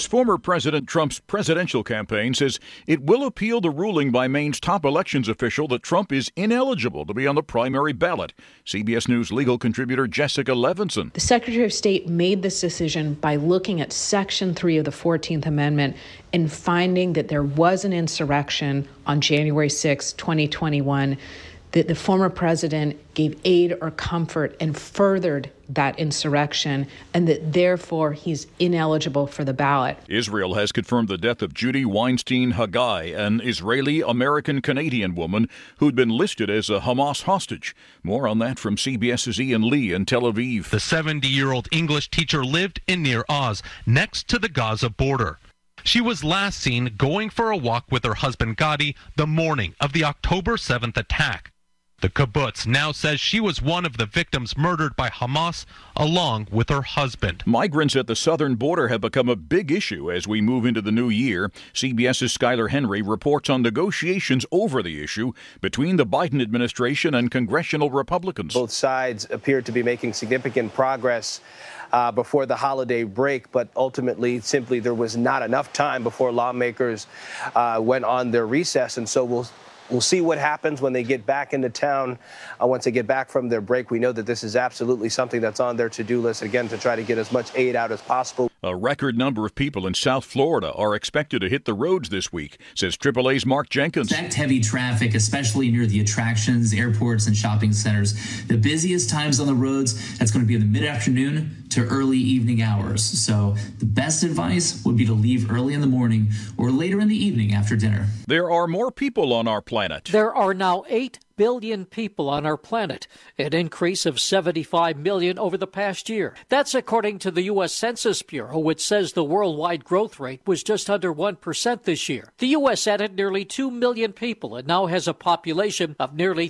news. Former President Trump's presidential campaign says it will appeal the ruling by Maine's top elections official that Trump is ineligible to be on the primary ballot. CBS News legal contributor Jessica Levinson. The Secretary of State made this decision by looking at Section 3 of the 14th Amendment and finding that there was an insurrection on January 6, 2021, that the former president gave aid or comfort and furthered that insurrection, and that therefore he's ineligible for the ballot. Israel has confirmed the death of Judy Weinstein Haggai, an Israeli-American-Canadian woman who'd been listed as a Hamas hostage. More on that from CBS's Ian Lee in Tel Aviv. The 70-year-old English teacher lived in Nir Oz, next to the Gaza border. She was last seen going for a walk with her husband Gadi the morning of the October 7th attack. The kibbutz now says she was one of the victims murdered by Hamas, along with her husband. Migrants at the southern border have become a big issue as we move into the new year. CBS's Skylar Henry reports on negotiations over the issue between the Biden administration and congressional Republicans. Both sides appear to be making significant progress before the holiday break, but ultimately, simply, there was not enough time before lawmakers went on their recess, and so We'll see what happens when they get back into town. Once they get back from their break, we know that this is absolutely something that's on their to-do list, again, to try to get as much aid out as possible. A record number of people in South Florida are expected to hit the roads this week, says AAA's Mark Jenkins. Expect heavy traffic, especially near the attractions, airports, and shopping centers. The busiest times on the roads, that's going to be in the mid-afternoon to early evening hours. So the best advice would be to leave early in the morning or later in the evening after dinner. There are more people on our planet. There are now 8 billion people on our planet, an increase of 75 million over the past year. That's according to the U.S. Census Bureau, which says the worldwide growth rate was just under 1% this year. The U.S. added nearly 2 million people and now has a population of nearly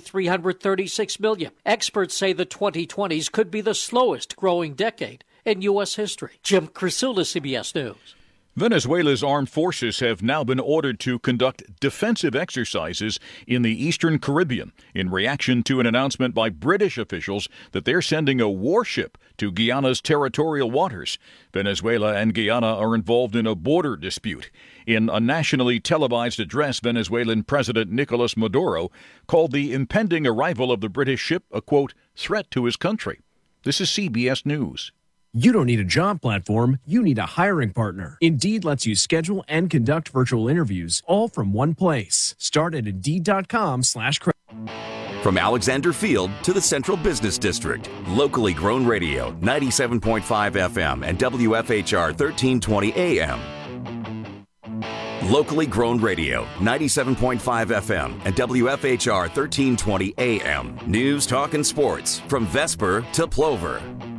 336 million. Experts say the 2020s could be the slowest growing decade in U.S. history. Jim Krasula, CBS News. Venezuela's armed forces have now been ordered to conduct defensive exercises in the Eastern Caribbean in reaction to an announcement by British officials that they're sending a warship to Guyana's territorial waters. Venezuela and Guyana are involved in a border dispute. In a nationally televised address, Venezuelan President Nicolas Maduro called the impending arrival of the British ship a, quote, threat to his country. This is CBS News. You don't need a job platform, you need a hiring partner. Indeed lets you schedule and conduct virtual interviews all from one place. Start at Indeed.com/credit. From Alexander Field to the Central Business District, locally grown radio, 97.5 FM and WFHR 1320 AM. Locally grown radio, 97.5 FM and WFHR 1320 AM. News, talk, and sports from Vesper to Plover.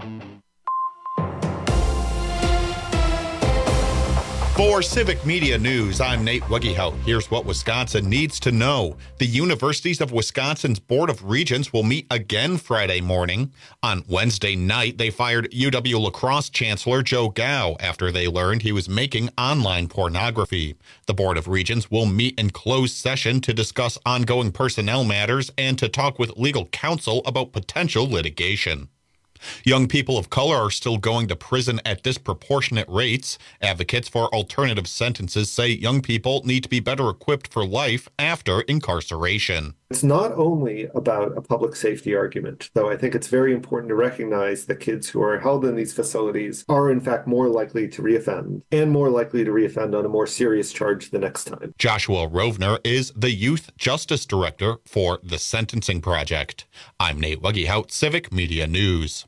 For Civic Media News, I'm Nate Wuggehout. Here's what Wisconsin needs to know. The Universities of Wisconsin's Board of Regents will meet again Friday morning. On Wednesday night, they fired UW La Crosse Chancellor Joe Gao after they learned he was making online pornography. The Board of Regents will meet in closed session to discuss ongoing personnel matters and to talk with legal counsel about potential litigation. Young people of color are still going to prison at disproportionate rates. Advocates for alternative sentences say young people need to be better equipped for life after incarceration. It's not only about a public safety argument, though I think it's very important to recognize that kids who are held in these facilities are in fact more likely to reoffend and more likely to reoffend on a more serious charge the next time. Joshua Rovner is the Youth Justice Director for the Sentencing Project. I'm Nate Wuggehout, Civic Media News.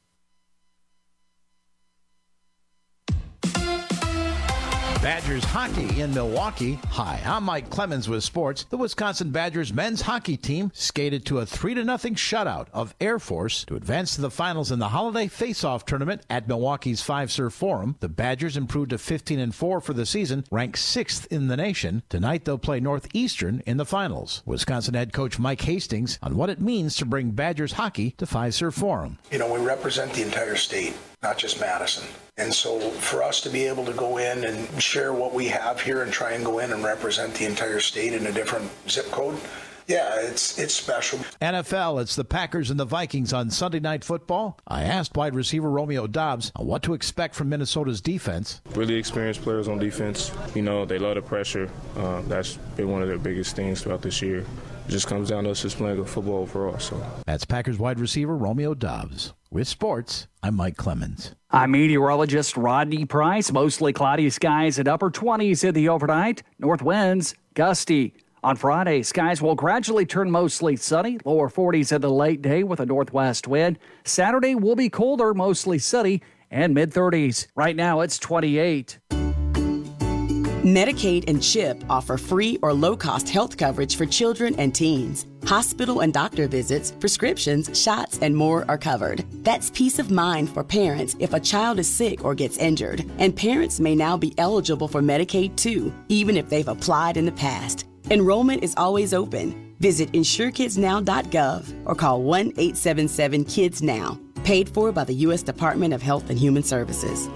Badgers hockey in Milwaukee. Hi, I'm Mike Clemens with sports. The Wisconsin Badgers men's hockey team skated to a 3-0 shutout of Air Force to advance to the finals in the holiday face-off tournament at Milwaukee's Fiserv Forum. The Badgers improved to 15-4 for the season, ranked 6th in the nation. Tonight they'll play Northeastern in the finals. Wisconsin head coach Mike Hastings on what it means to bring Badgers hockey to Fiserv Forum. You know, we represent the entire state, not just Madison. And so for us to be able to go in and share what we have here and try and go in and represent the entire state in a different zip code, Yeah, it's special. NFL, it's the Packers and the Vikings on Sunday Night Football. I asked wide receiver Romeo Doubs what to expect from Minnesota's defense. Really experienced players on defense. You know, they love the pressure. That's been one of their biggest things throughout this year. It just comes down to us just playing good football overall. So that's Packers wide receiver Romeo Doubs. With sports, I'm Mike Clemens. I'm meteorologist Rodney Price. Mostly cloudy skies at upper 20s in the overnight. North winds gusty. On Friday, skies will gradually turn mostly sunny, lower 40s in the late day with a northwest wind. Saturday will be colder, mostly sunny, and mid-30s. Right now, it's 28. Medicaid and CHIP offer free or low-cost health coverage for children and teens. Hospital and doctor visits, prescriptions, shots, and more are covered. That's peace of mind for parents if a child is sick or gets injured. And parents may now be eligible for Medicaid too, even if they've applied in the past. Enrollment is always open. Visit InsureKidsNow.gov or call 1-877-KIDS-NOW. Paid for by the U.S. Department of Health and Human Services.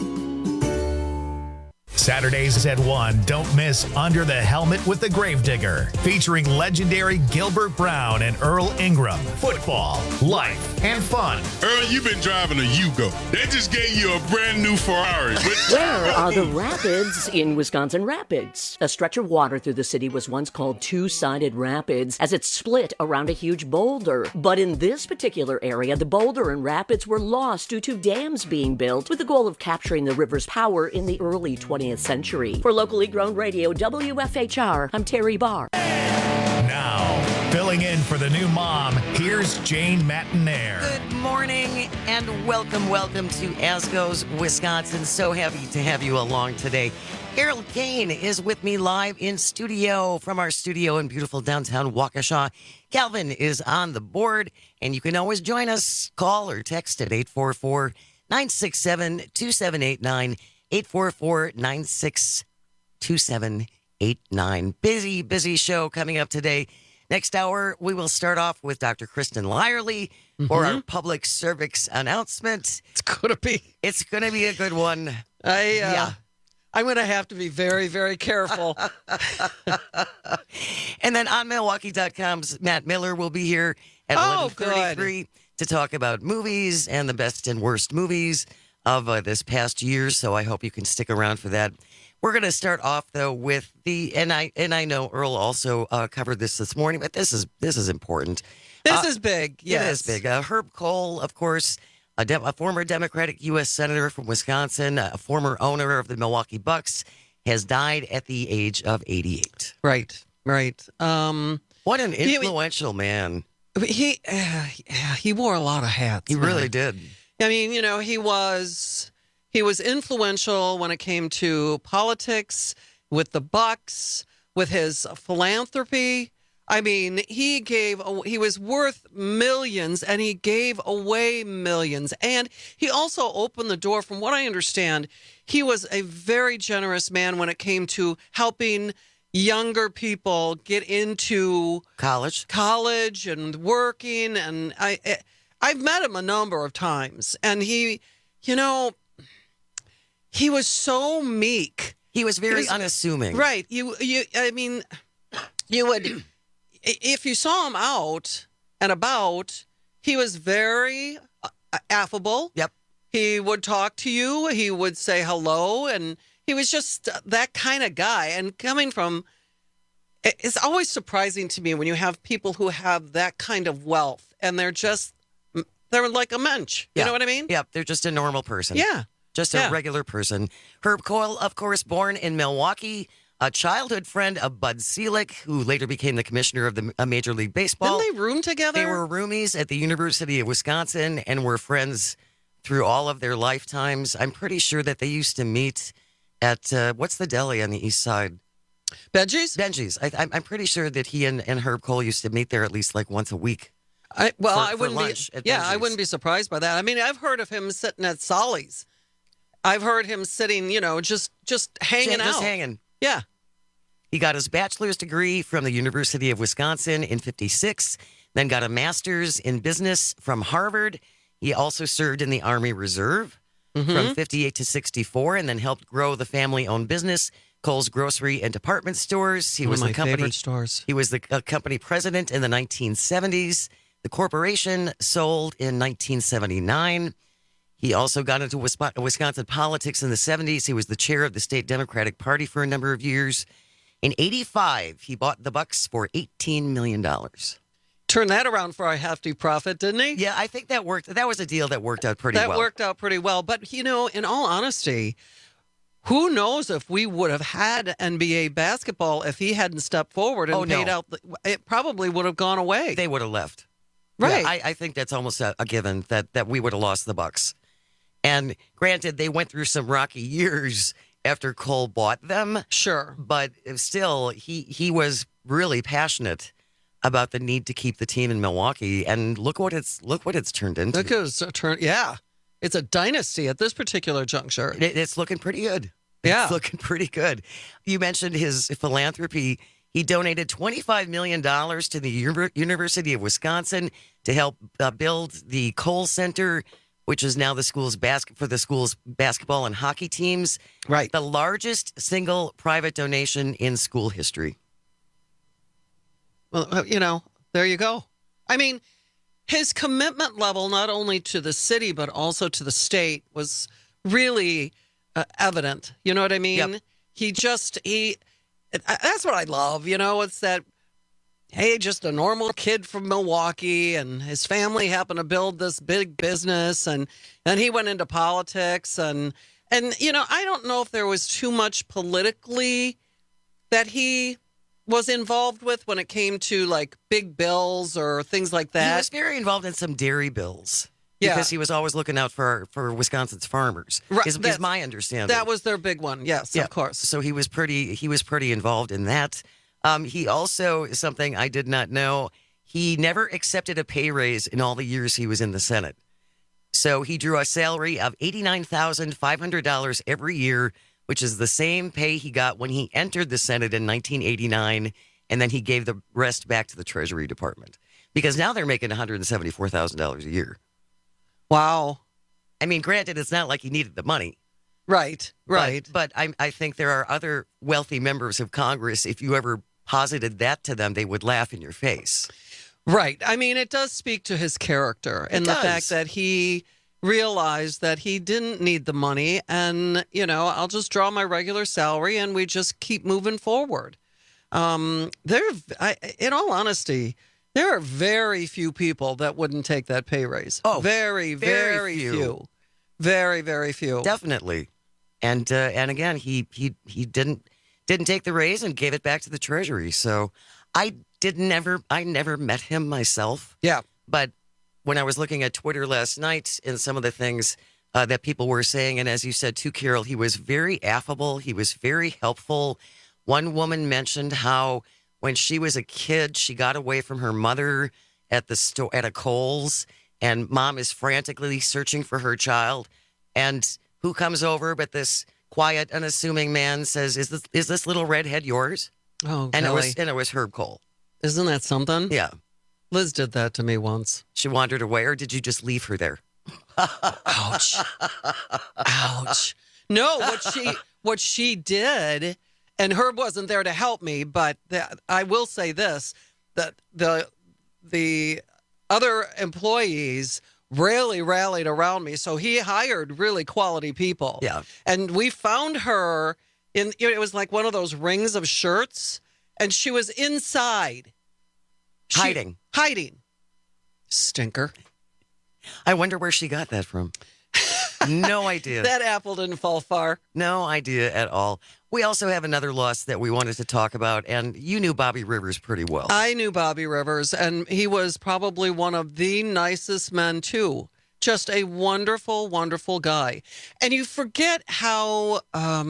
Saturdays at 1, don't miss Under the Helmet with the Gravedigger, featuring legendary Gilbert Brown and Earl Ingram. Football, life, and fun. Earl, you've been driving a Yugo. They just gave you a brand new Ferrari. Where are the rapids in Wisconsin Rapids? A stretch of water through the city was once called Two-Sided Rapids as it split around a huge boulder. But in this particular area, the boulder and rapids were lost due to dams being built with the goal of capturing the river's power in the early 20th century. For locally grown radio, WFHR, I'm Terry Barr. Now, filling in for the new mom, here's Jane Matinaire. Good morning and welcome to As Goes Wisconsin. So happy to have you along today. Harold Kane is with me live in studio from our studio in beautiful downtown Waukesha. Calvin is on the board, and you can always join us. Call or text at 844-967-2789. 844-962789. Busy show coming up today. Next hour, we will start off with Dr. Kristen Lyerly for our public cervix announcement. It's going to be a good one. I'm going to have to be very, very careful. And then on Milwaukee.com's Matt Miller will be here at 11:33 to talk about movies and the best and worst movies of this past year, so I hope you can stick around for that. We're going to start off though with and I know Earl also covered this morning, but this is important. This is big. Yes, it is big. Herb Kohl, of course, a former Democratic U.S. Senator from Wisconsin, a former owner of the Milwaukee Bucks, has died at the age of 88. Right. What an influential man. He wore a lot of hats. He really did. I mean, you know, he was influential when it came to politics, with the Bucks, with his philanthropy. I mean, he was worth millions, and he gave away millions. And he also opened the door, from what I understand, he was a very generous man when it came to helping younger people get into college and working. And I've met him a number of times, and he was so meek. He was very unassuming. Right. You would, if you saw him out and about, he was very affable. Yep. He would talk to you. He would say hello, and he was just that kind of guy. And coming from, it's always surprising to me when you have people who have that kind of wealth, and they're like a mensch. You know what I mean? Yep. They're just a normal person. Yeah. Just a regular person. Herb Kohl, of course, born in Milwaukee, a childhood friend of Bud Selig, who later became the commissioner of the Major League Baseball. Didn't they room together? They were roomies at the University of Wisconsin and were friends through all of their lifetimes. I'm pretty sure that they used to meet at, what's the deli on the east side? Benji's? I'm pretty sure that he and Herb Kohl used to meet there at least like once a week. I wouldn't be surprised by that. I mean, I've heard of him sitting at Solly's. I've heard him sitting, just hanging out. Just hanging. Yeah. He got his bachelor's degree from the University of Wisconsin in 1956, then got a master's in business from Harvard. He also served in the Army Reserve from 1958 to 1964, and then helped grow the family-owned business Kohl's grocery and department stores. He One was of the my company favorite stores. He was the company president in the 1970s. The corporation sold in 1979. He also got into Wisconsin politics in the 70s. He was the chair of the state Democratic Party for a number of years. In 85, he bought the Bucks for $18 million. Turned that around for a hefty profit, didn't he? Yeah, I think that worked. That was a deal that worked out pretty well. That worked out pretty well. But, in all honesty, who knows if we would have had NBA basketball if he hadn't stepped forward and paid out. It probably would have gone away. They would have left. Right. Yeah, I think that's almost a given that we would have lost the Bucks. And granted, they went through some rocky years after Cole bought them. Sure. But still, he was really passionate about the need to keep the team in Milwaukee. And look what it's turned into. Look at it's turned. Yeah. It's a dynasty at this particular juncture. It's looking pretty good. Yeah. It's looking pretty good. You mentioned his philanthropy. He donated $25 million to the University of Wisconsin to help build the Kohl Center, which is now the school's basketball and hockey teams. Right. The largest single private donation in school history. Well, there you go. I mean, his commitment level, not only to the city, but also to the state, was really evident. You know what I mean? Yep. That's what I love. It's that, hey, just a normal kid from Milwaukee, and his family happened to build this big business, and he went into politics, and I don't know if there was too much politically that he was involved with when it came to like big bills or things like that. He was very involved in some dairy bills. Yeah. Because he was always looking out for Wisconsin's farmers. Right. Is my understanding. That was their big one. Yes, yeah. Of course. So he was pretty involved in that. He also, something I did not know, he never accepted a pay raise in all the years he was in the Senate. So he drew a salary of $89,500 every year, which is the same pay he got when he entered the Senate in 1989, and then he gave the rest back to the Treasury Department. Because now they're making $174,000 a year. Wow. I mean, granted, it's not like he needed the money. Right. But I think there are other wealthy members of Congress, if you ever posited that to them, they would laugh in your face. Right. I mean, it does speak to his character and the fact that he realized that he didn't need the money and, I'll just draw my regular salary and we just keep moving forward. In all honesty, there are very few people that wouldn't take that pay raise. Oh, very, very few. Very, very few. Definitely. And again, he didn't take the raise and gave it back to the Treasury. So I never met him myself. Yeah. But when I was looking at Twitter last night and some of the things that people were saying, and as you said too, Carol, he was very affable. He was very helpful. One woman mentioned how when she was a kid, she got away from her mother at the store at a Kohl's, and mom is frantically searching for her child. And who comes over but this quiet, unassuming man says, "Is this little redhead yours?" Oh, and Kelly. it was Herb Kohl. Isn't that something? Yeah. Liz did that to me once. She wandered away, or did you just leave her there? Ouch. Ouch. No, what she did, and Herb wasn't there to help me, but I will say this, that the other employees really rallied around me. So he hired really quality people. Yeah. And we found her it was like one of those rings of shirts, and she was inside. Hiding. Stinker. I wonder where she got that from. No idea. That apple didn't fall far. No idea at all. We also have another loss that we wanted to talk about, and you knew Bobby Rivers pretty well. I knew Bobby Rivers, and he was probably one of the nicest men, too. Just a wonderful, wonderful guy. And you forget how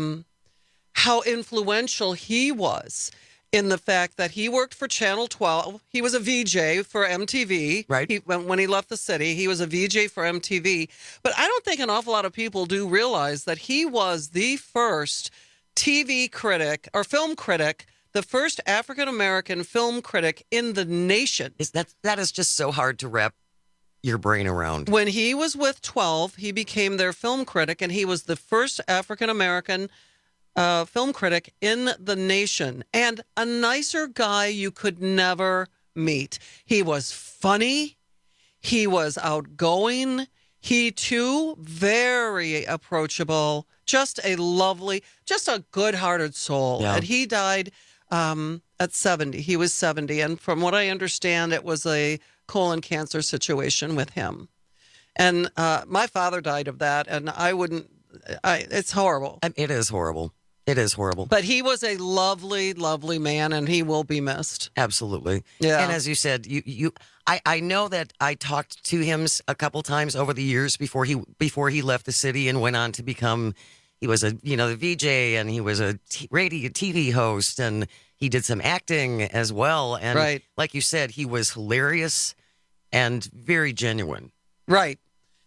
influential he was in the fact that he worked for Channel 12. He was a VJ for MTV. Right. When he left the city, he was a VJ for MTV. But I don't think an awful lot of people do realize that he was the first TV critic or film critic, the first African-American film critic in the nation. That is just so hard to wrap your brain around. When he was with 12, he became their film critic, and he was the first African-American film critic in the nation, and a nicer guy you could never meet. He was funny. He was outgoing. He, too, very approachable. Just a lovely, just a good-hearted soul. Yeah. And he died at 70. He was 70. And from what I understand, it was a colon cancer situation with him. And my father died of that, and it's horrible. It is horrible. It is horrible. But he was a lovely, lovely man, and he will be missed. Absolutely. Yeah. And as you said, I know that I talked to him a couple times over the years before he left the city and went on to become, he was the VJ, and he was a radio TV host, and he did some acting as well. And right. Like you said, he was hilarious and very genuine. Right.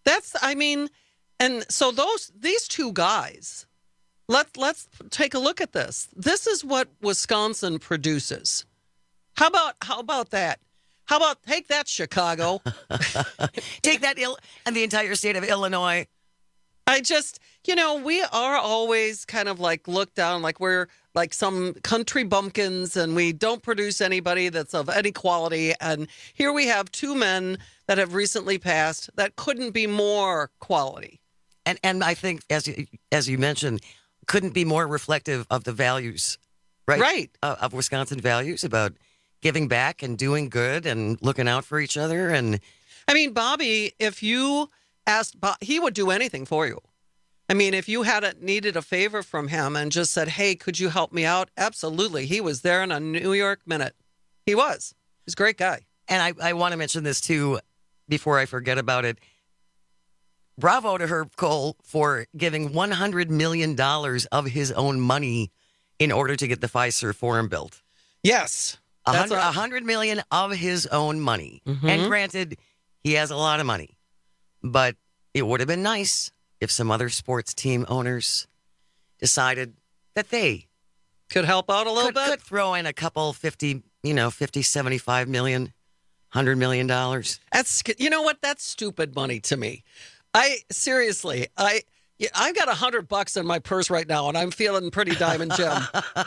And so these two guys, let's take a look at this. This is what Wisconsin produces. How about that? How about take that, Chicago? Take that, and the entire state of Illinois. I just, we are always kind of like looked down like we're like some country bumpkins and we don't produce anybody that's of any quality. And here we have two men that have recently passed that couldn't be more quality. And I think, as you mentioned, couldn't be more reflective of the values, right? Right. Of Wisconsin values about giving back and doing good and looking out for each other. And I mean, Bobby, if you asked, he would do anything for you. I mean, if you needed a favor from him and just said, hey, could you help me out? Absolutely. He was there in a New York minute. He was. He's a great guy. And I want to mention this, too, before I forget about it. Bravo to Herb Kohl for giving $100 million of his own money in order to get the Pfizer Forum built. Yes. $100 million of his own money. Mm-hmm. And granted, he has a lot of money. But it would have been nice if some other sports team owners decided that they could help out a little bit. Could throw in a couple 50, 75 million, $100 million. You know what? That's stupid money to me. I've got $100 in my purse right now, and I'm feeling pretty Diamond Jim.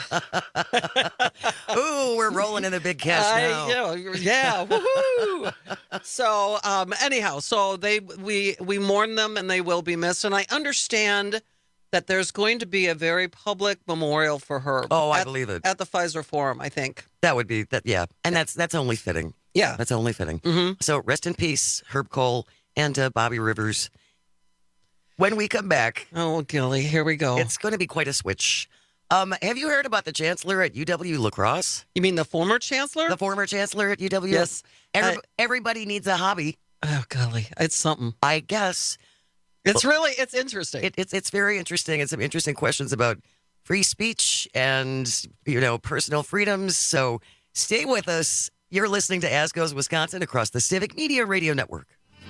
Ooh, we're rolling in the big cash now. Yeah, woohoo! So, anyhow, we mourn them, and they will be missed. And I understand that there's going to be a very public memorial for her. Oh, I believe it. At the Pfizer Forum, I think. That would be that. Yeah, and that's only fitting. Yeah, that's only fitting. Mm-hmm. So rest in peace, Herb Kohl and Bobby Rivers. When we come back, oh, Gilly, here we go. It's going to be quite a switch. Have you heard about the chancellor at UW La Crosse? You mean the former chancellor? The former chancellor at UW? Yes. Everybody needs a hobby. Oh, golly. It's something. I guess. It's interesting. It's very interesting. And some interesting questions about free speech and, personal freedoms. So stay with us. You're listening to As Goes Wisconsin across the Civic Media Radio Network.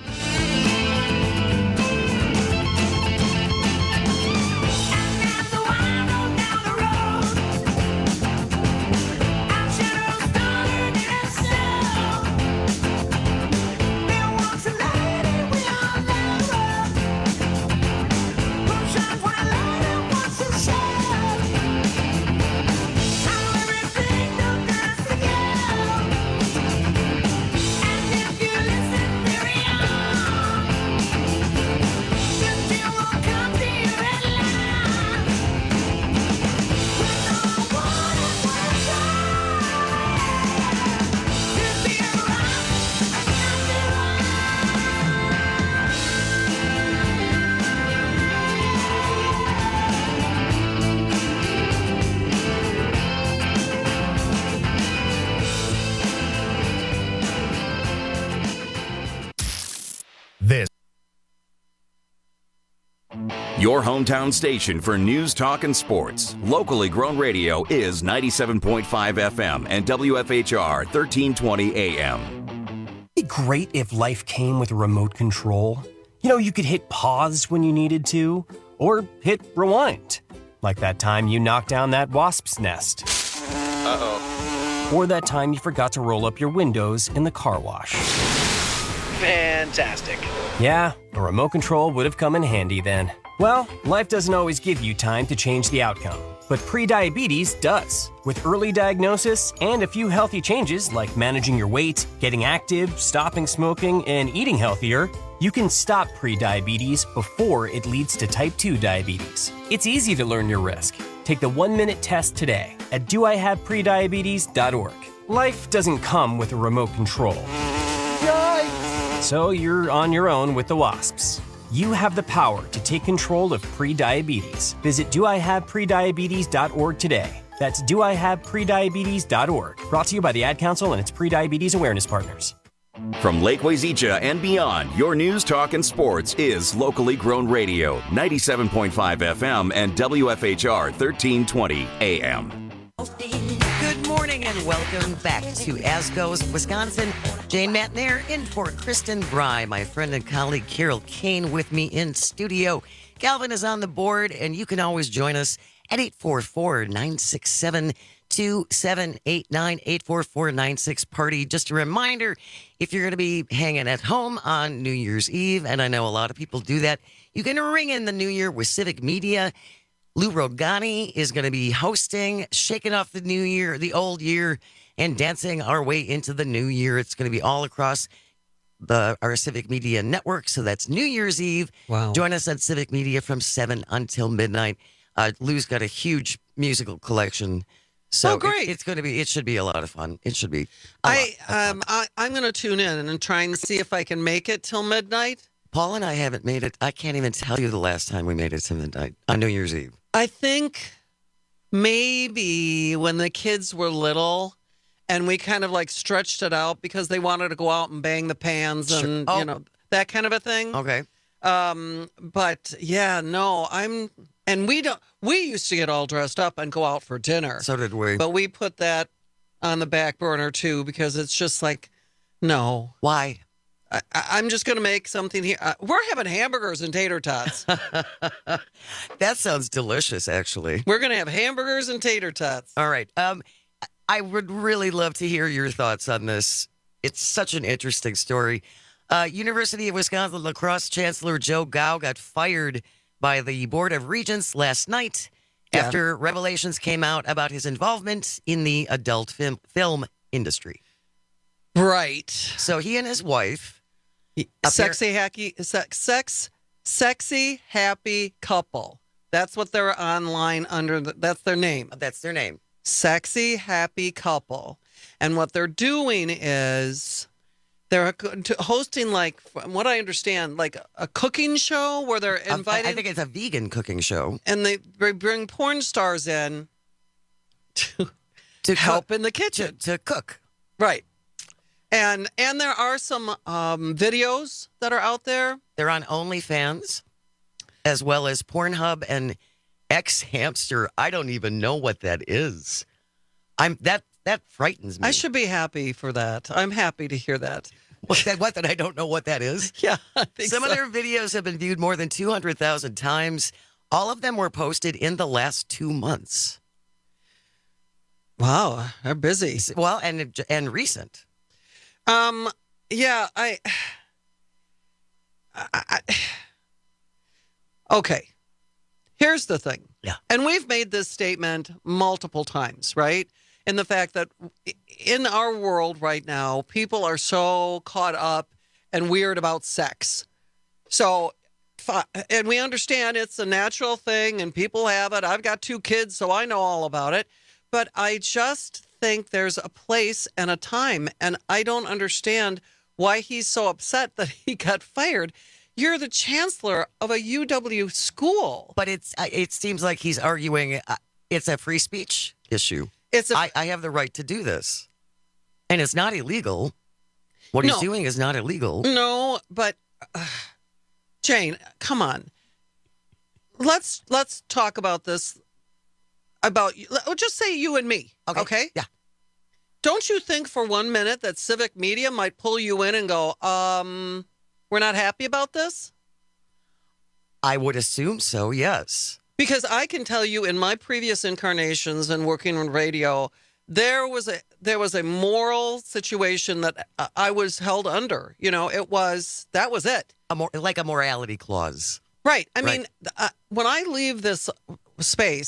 Your hometown station for news, talk, and sports. Locally grown radio is 97.5 FM and WFHR 1320 AM. It'd be great if life came with a remote control. You could hit pause when you needed to, or hit rewind. Like that time you knocked down that wasp's nest. Uh-oh. Or that time you forgot to roll up your windows in the car wash. Fantastic. Yeah, a remote control would have come in handy then. Well, life doesn't always give you time to change the outcome. but prediabetes does. With early diagnosis and a few healthy changes like managing your weight, getting active, stopping smoking, and eating healthier, you can stop prediabetes before it leads to type 2 diabetes. It's easy to learn your risk. Take the 1-minute test today at doihaveprediabetes.org. Life doesn't come with a remote control. Yikes! So you're on your own with the WASPs. You have the power to take control of prediabetes. Visit doihaveprediabetes.org today. That's doihaveprediabetes.org. Brought to you by the Ad Council and its Prediabetes Awareness Partners. From Lake Wazeecha and beyond, your news, talk, and sports is locally grown radio, 97.5 FM and WFHR 1320 AM. Good morning and welcome back to As Goes Wisconsin. Jane Matnair in for Kristen Bry, my friend and colleague Carol Kane with me in studio. Calvin is on the board, and you can always join us at 844-967-2789, 844-96-PARTY. Just a reminder, if you're going to be hanging at home on New Year's Eve, and I know a lot of people do that, you can ring in the new year with Civic Media. Lou Rogani is going to be hosting, shaking off the new year, the old year, and dancing our way into the new year. It's going to be all across our Civic Media network. So that's New Year's Eve. Wow. Join us on Civic Media from 7 until midnight. Lou's got a huge musical collection. So great. It should be a lot of fun. It should be. I'm going to tune in and try and see if I can make it till midnight. Paul and I haven't made it. I can't even tell you the last time we made it to midnight on New Year's Eve. I think maybe when the kids were little and we kind of like stretched it out because they wanted to go out and bang the pans and, you know, that kind of a thing. Okay. But yeah, no, we used to get all dressed up and go out for dinner. So did we. But we put that on the back burner too because it's just like, no. Why? I'm just going to make something here. We're having hamburgers and tater tots. That sounds delicious, actually. We're going to have hamburgers and tater tots. All right. I would really love to hear your thoughts on this. It's such an interesting story. University of Wisconsin lacrosse chancellor Joe Gao got fired by the Board of Regents last night after revelations came out about his involvement in the adult film industry. Right. So he and his wife... Sexy, happy couple. That's what they're online under. That's their name. That's their name. Sexy, happy couple. And what they're doing is they're hosting, like, from what I understand, like a cooking show where they're inviting. I think it's a vegan cooking show. And they bring porn stars in to help in the kitchen. To cook. Right. And there are some videos that are out there. They're on OnlyFans, as well as Pornhub and X Hamster. I don't even know what that is. That frightens me. I should be happy for that. I'm happy to hear that. What that I don't know what that is? Yeah, I think Some of their videos have been viewed more than 200,000 times. All of them were posted in the last 2 months. Wow, they're busy. Well, and recent. Yeah, okay. Here's the thing. Yeah. And we've made this statement multiple times, right? In the fact that in our world right now, people are so caught up and weird about sex. So, and we understand it's a natural thing and people have it. I've got 2 kids, so I know all about it. But I just think there's a place and a time, and I don't understand why he's so upset that he got fired. You're the chancellor of a UW school. But it seems like he's arguing it's a free speech issue. I have the right to do this. And it's not illegal. What he's doing is not illegal. No, but Jane, come on. Let's talk about this. Just say you and me. Okay? Yeah. Don't you think for 1 minute that Civic Media might pull you in and go, we're not happy about this? I would assume so, yes. Because I can tell you in my previous incarnations and working on radio, there was a moral situation that I was held under. You know, that was it. Like a morality clause. Right. I mean, when I leave this space,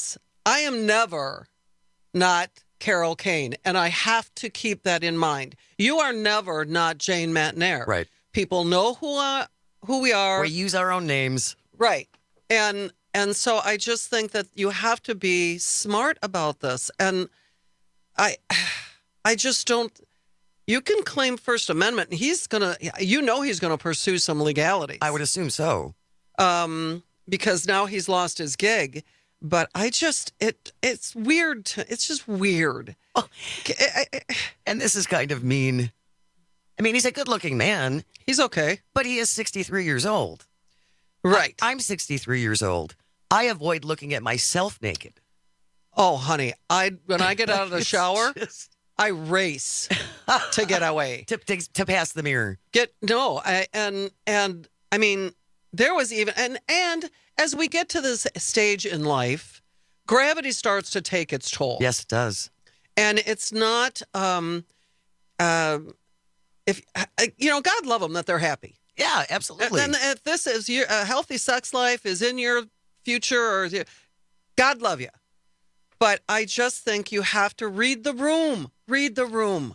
I am never not Carol Kane, and I have to keep that in mind. You are never not Jane Matenaer. Right. People know who we are. We use our own names. Right. And so I just think that you have to be smart about this. And I just don't. You can claim First Amendment, and he's going to pursue some legalities. I would assume so. Because now he's lost his gig. But it's weird. It's just weird. Oh, and this is kind of mean. I mean, he's a good-looking man. He's okay. But he is 63 years old. Right. I'm 63 years old. I avoid looking at myself naked. Oh, honey, when I get out of the shower, I race to get away. to pass the mirror. And I mean, there was even, and as we get to this stage in life, gravity starts to take its toll. Yes, it does. And it's not, if God love them that they're happy. Yeah, absolutely. And if this is a healthy sex life is in your future, or God love you. But I just think you have to read the room. Read the room.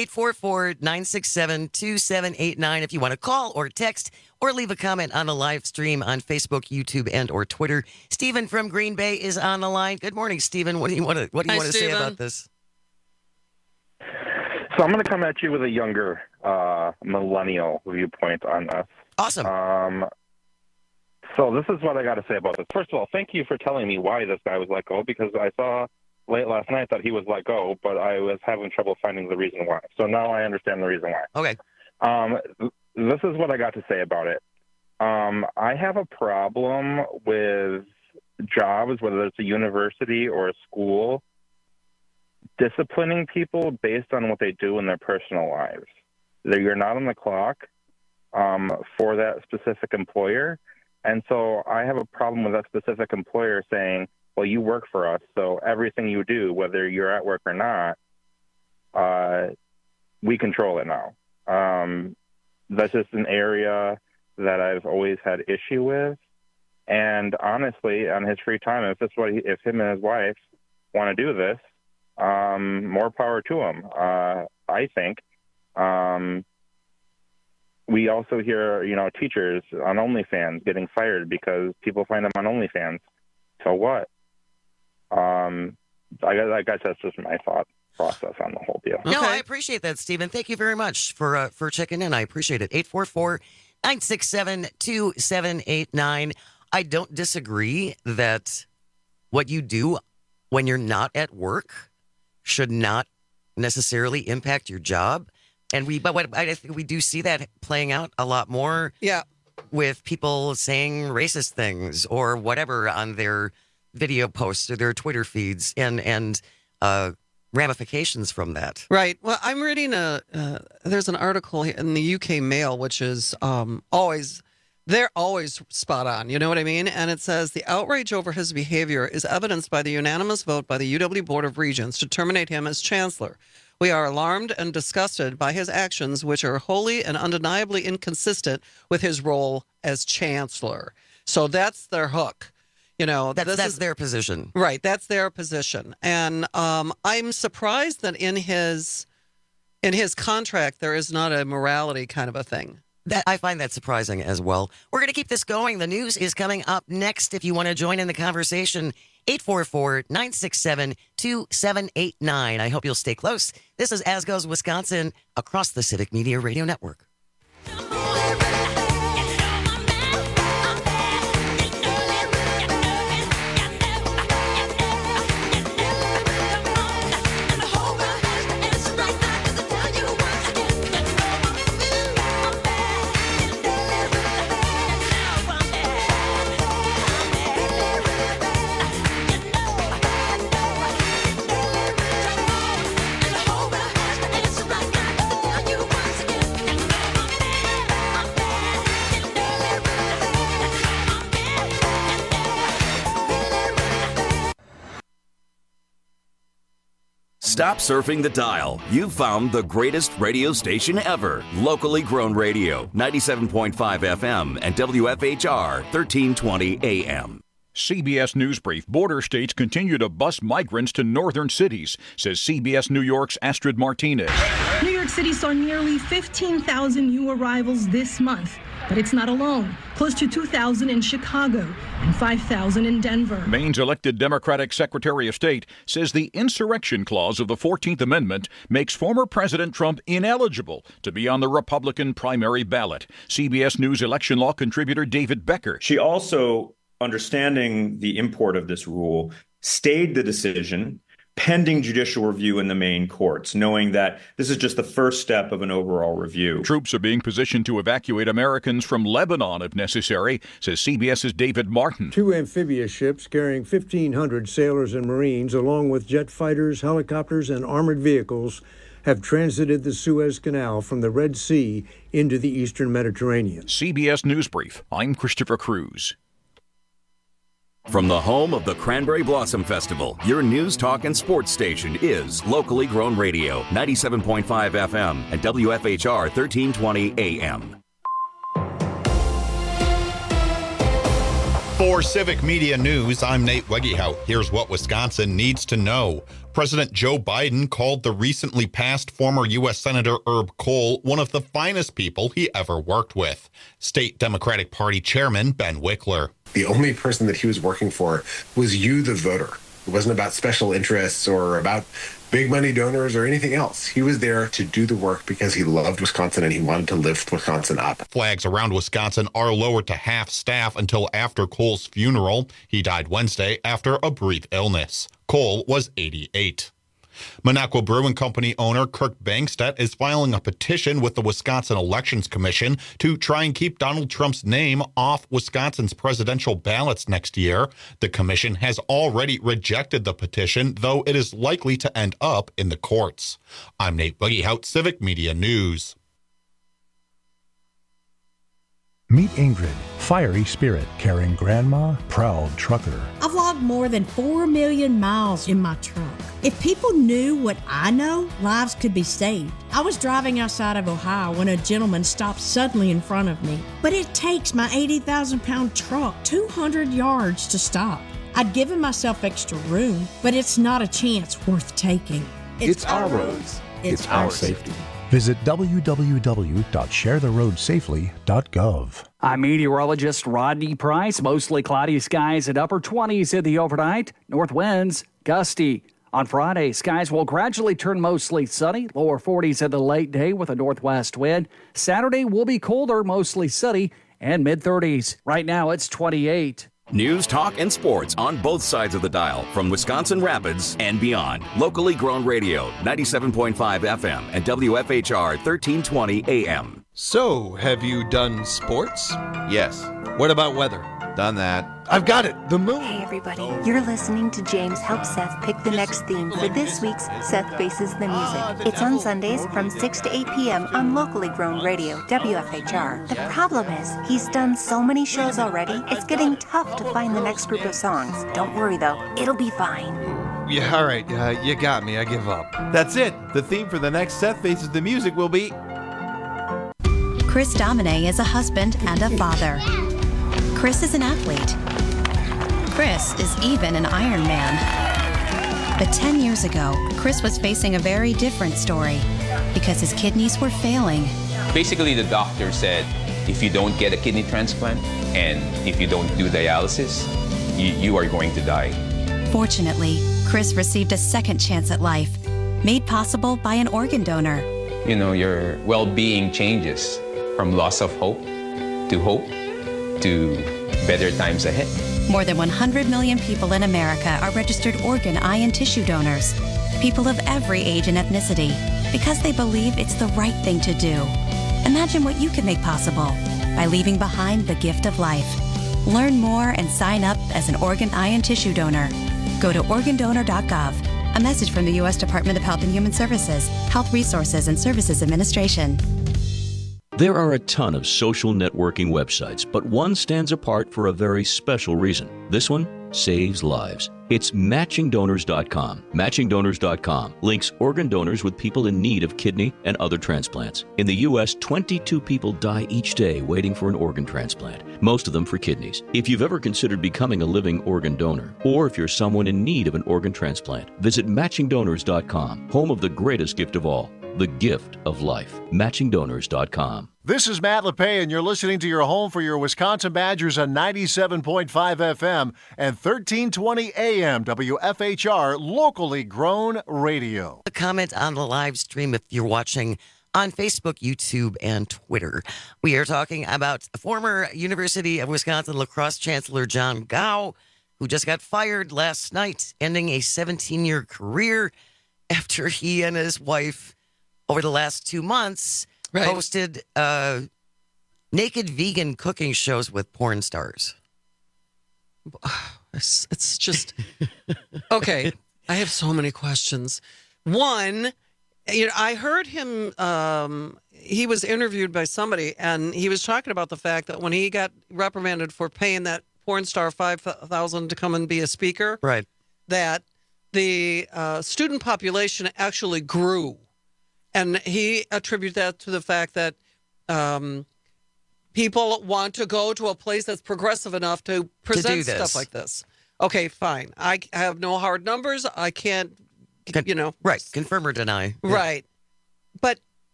844-967-2789 if you want to call or text or leave a comment on the live stream on Facebook, YouTube, and or Twitter. Stephen from Green Bay is on the line. Good morning, Stephen. What do you want to say about this? So I'm going to come at you with a younger millennial viewpoint on this. Awesome. So this is what I got to say about this. First of all, thank you for telling me why this guy was let go, because I saw late last night that he was let go, but I was having trouble finding the reason why. So now I understand the reason why. Okay. This is what I got to say about it. I have a problem with jobs, whether it's a university or a school, disciplining people based on what they do in their personal lives. You're not on the clock for that specific employer. And so I have a problem with that specific employer saying, well, you work for us, so everything you do, whether you're at work or not, we control it now. That's just an area that I've always had issue with. And honestly, on his free time, if him and his wife want to do this, more power to him, I think. We also hear, teachers on OnlyFans getting fired because people find them on OnlyFans. So what? I guess that's just my thought process on the whole deal. No, I appreciate that, Stephen. Thank you very much for checking in. I appreciate it. 844-967-2789. I don't disagree that what you do when you're not at work should not necessarily impact your job. But I think we do see that playing out a lot more. Yeah. With people saying racist things or whatever on their video posts or their Twitter feeds and ramifications from that. Right. Well, I'm reading there's an article in the UK Mail, which is they're always spot on. You know what I mean? And it says the outrage over his behavior is evidenced by the unanimous vote by the UW Board of Regents to terminate him as chancellor. We are alarmed and disgusted by his actions, which are wholly and undeniably inconsistent with his role as chancellor. So that's their hook. That's their position. Right. That's their position. And I'm surprised that in his contract, there is not a morality kind of a thing. I find that surprising as well. We're going to keep this going. The news is coming up next. If you want to join in the conversation, 844-967-2789. I hope you'll stay close. This is As Goes Wisconsin across the Civic Media Radio Network. Stop surfing the dial. You've found the greatest radio station ever. Locally grown radio, 97.5 FM and WFHR 1320 AM. CBS News Brief. Border states continue to bus migrants to northern cities, says CBS New York's Astrid Martinez. New York City saw nearly 15,000 new arrivals this month, but it's not alone. Close to 2,000 in Chicago and 5,000 in Denver. Maine's elected Democratic Secretary of State says the insurrection clause of the 14th Amendment makes former President Trump ineligible to be on the Republican primary ballot. CBS News election law contributor David Becker. She also, understanding the import of this rule, stayed the decision pending judicial review in the Maine courts, knowing that this is just the first step of an overall review. Troops are being positioned to evacuate Americans from Lebanon if necessary, says CBS's David Martin. 2 amphibious ships carrying 1,500 sailors and Marines, along with jet fighters, helicopters, and armored vehicles, have transited the Suez Canal from the Red Sea into the eastern Mediterranean. CBS News Brief. I'm Christopher Cruz. From the home of the Cranberry Blossom Festival, your news, talk, and sports station is Locally Grown Radio, 97.5 FM and WFHR 1320 AM. For Civic Media News, I'm Nate Wegehout. Here's what Wisconsin needs to know. President Joe Biden called the recently passed former U.S. Senator Herb Kohl one of the finest people he ever worked with. State Democratic Party Chairman Ben Wickler. The only person that he was working for was you, the voter. It wasn't about special interests or about big money donors or anything else. He was there to do the work because he loved Wisconsin and he wanted to lift Wisconsin up. Flags around Wisconsin are lowered to half staff until after Kohl's funeral. He died Wednesday after a brief illness. Kohl was 88. Minocqua Brewing Company owner Kirk Bangstedt is filing a petition with the Wisconsin Elections Commission to try and keep Donald Trump's name off Wisconsin's presidential ballots next year. The commission has already rejected the petition, though it is likely to end up in the courts. I'm Nate Wegehout, Civic Media News. Meet Ingrid, fiery spirit, caring grandma, proud trucker. I've logged more than 4 million miles in my truck. If people knew what I know, lives could be saved. I was driving outside of Ohio when a gentleman stopped suddenly in front of me. But it takes my 80,000-pound truck 200 yards to stop. I'd given myself extra room, but it's not a chance worth taking. It's our roads. It's our safety. Visit www.sharetheroadsafely.gov. I'm meteorologist Rodney Price. Mostly cloudy skies at upper 20s in the overnight. North winds gusty. On Friday, skies will gradually turn mostly sunny. Lower 40s in the late day with a northwest wind. Saturday will be colder, mostly sunny, and mid-30s. Right now, it's 28. News, talk, and sports on both sides of the dial from Wisconsin Rapids and beyond. Locally Grown Radio, 97.5 FM and WFHR 1320 AM. So, have you done sports? Yes. What about weather? Done that. I've got it. The moon. Hey, everybody. You're listening to James help Seth pick the next theme for this week's Seth Faces the Music. It's on Sundays from 6 to 8 p.m. on Locally Grown Radio, WFHR. The problem is, he's done so many shows already, it's getting tough to find the next group of songs. Don't worry, though. It'll be fine. Yeah, all right. You got me. I give up. That's it. The theme for the next Seth Faces the Music will be... Chris Domine is a husband and a father. Chris is an athlete. Chris is even an Ironman. But 10 years ago, Chris was facing a very different story because his kidneys were failing. Basically, the doctor said, if you don't get a kidney transplant and if you don't do dialysis, you are going to die. Fortunately, Chris received a second chance at life, made possible by an organ donor. You know, your well-being changes from loss of hope to better times ahead. More than 100 million people in America are registered organ, eye, and tissue donors. People of every age and ethnicity, because they believe it's the right thing to do. Imagine what you can make possible by leaving behind the gift of life. Learn more and sign up as an organ, eye, and tissue donor. Go to organdonor.gov. A message from the U.S. Department of Health and Human Services, Health Resources and Services Administration. There are a ton of social networking websites, but one stands apart for a very special reason. This one saves lives. It's MatchingDonors.com. MatchingDonors.com links organ donors with people in need of kidney and other transplants. In the U.S., 22 people die each day waiting for an organ transplant, most of them for kidneys. If you've ever considered becoming a living organ donor, or if you're someone in need of an organ transplant, visit MatchingDonors.com, home of the greatest gift of all, the gift of life. MatchingDonors.com. This is Matt LePay, and you're listening to your home for your Wisconsin Badgers on 97.5 FM and 1320 AM WFHR, locally grown radio. A comment on the live stream if you're watching on Facebook, YouTube, and Twitter. We are talking about former University of Wisconsin lacrosse chancellor John Gow, who just got fired last night, ending a 17-year career after he and his wife, over the last 2 months, hosted naked vegan cooking shows with porn stars. It's just okay. I have so many questions. One, I heard him. He was interviewed by somebody, and he was talking about the fact that when he got reprimanded for paying that porn star $5,000 to come and be a speaker, right? That the student population actually grew. And he attributed that to the fact that people want to go to a place that's progressive enough to present stuff like this. Okay, fine. I have no hard numbers. I can't, Right, confirm or deny. Right. But,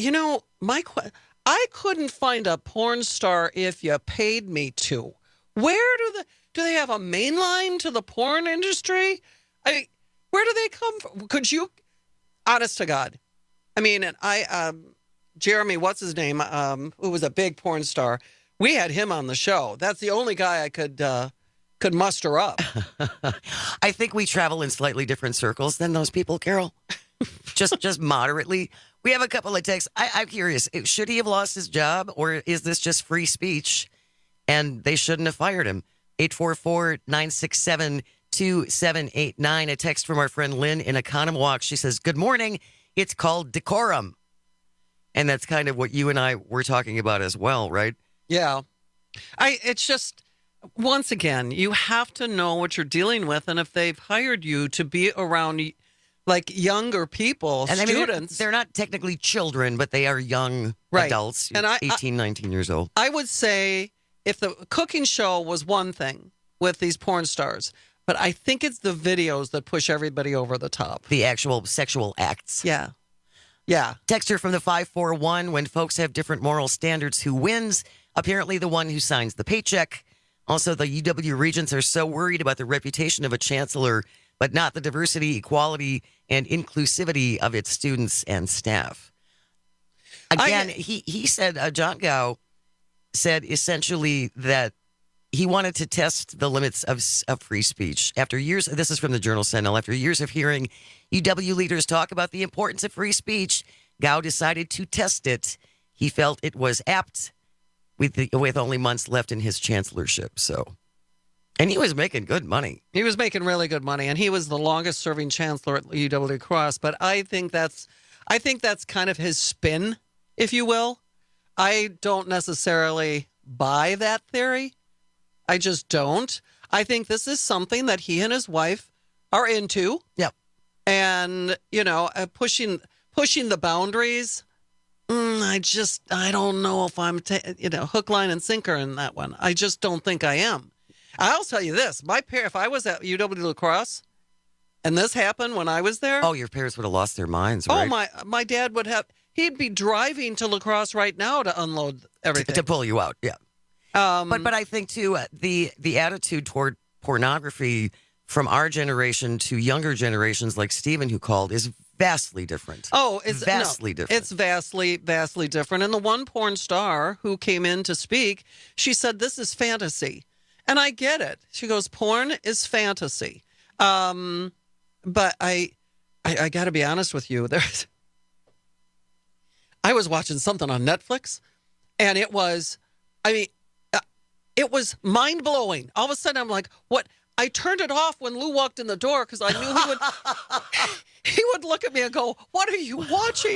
I couldn't find a porn star if you paid me to. Where do they have a main line to the porn industry? Where do they come from? Could you, honest to God, Jeremy, what's his name, who was a big porn star, we had him on the show. That's the only guy I could muster up. I think we travel in slightly different circles than those people, Carol. just moderately. We have a couple of texts. I'm curious, should he have lost his job, or is this just free speech and they shouldn't have fired him? 844-967-2789. A text from our friend Lynn in Economwalk. She says, good morning. It's called decorum. And that's kind of what you and I were talking about as well, right? Yeah. It's just, once again, you have to know what you're dealing with. And if they've hired you to be around like younger people, and students. They're not technically children, but they are young adults, and 18, 19 years old. I would say if the cooking show was one thing with these porn stars, but I think it's the videos that push everybody over the top. The actual sexual acts. Yeah. Yeah. Texture from the 541, when folks have different moral standards, who wins? Apparently the one who signs the paycheck. Also, the UW Regents are so worried about the reputation of a chancellor, but not the diversity, equality, and inclusivity of its students and staff. Again, he said, John Gow said essentially that he wanted to test the limits of free speech. After years, this is from the Journal Sentinel, after years of hearing UW leaders talk about the importance of free speech, Gow decided to test it. He felt it was apt with only months left in his chancellorship. And he was making good money. He was making really good money, and he was the longest serving chancellor at UW Cross. But I think that's kind of his spin, if you will. I don't necessarily buy that theory. I just don't. I think this is something that he and his wife are into. Yep. And, pushing the boundaries. I don't know if I'm, hook, line, and sinker in that one. I just don't think I am. I'll tell you this. If I was at UW La Crosse and this happened when I was there. Oh, your parents would have lost their minds, right? Oh, my dad would have. He'd be driving to La Crosse right now to unload everything. To pull you out, yeah. But I think, too, the attitude toward pornography from our generation to younger generations like Stephen, who called, is vastly different. Oh, it's vastly different. It's vastly, vastly different. And the one porn star who came in to speak, she said, this is fantasy. And I get it. She goes, porn is fantasy. But I got to be honest with you. I was watching something on Netflix, and it was mind-blowing. All of a sudden, I'm like, what? I turned it off when Lou walked in the door because I knew he would look at me and go, what are you watching?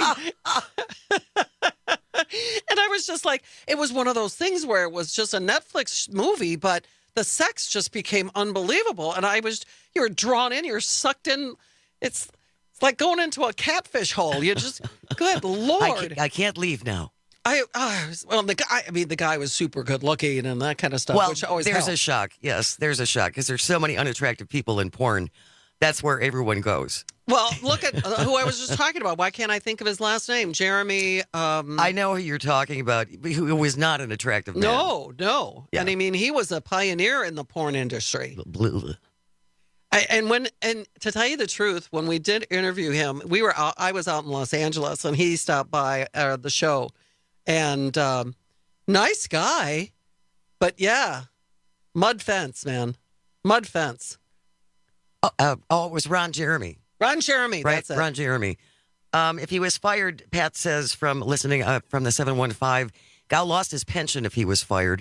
And I was just like, it was one of those things where it was just a Netflix movie, but the sex just became unbelievable. And you're drawn in, you're sucked in. It's like going into a catfish hole. You just, good Lord. I can't leave now. The guy was super good looking and that kind of stuff. Well, which always there's helped. a shock. Yes, there's a shock because there's so many unattractive people in porn. That's where everyone goes. Well, look at who I was just talking about. Why can't I think of his last name? Jeremy. I know who you're talking about. Who was not an attractive man. No. Yeah. And I mean, he was a pioneer in the porn industry. And to tell you the truth, when we did interview him, I was out in Los Angeles, and he stopped by the show, and nice guy, but yeah, mud fence, man, mud fence. It was Ron Jeremy. Ron Jeremy, right? That's it. Ron Jeremy. If he was fired, Pat says from listening from the 715, Gal lost his pension if he was fired.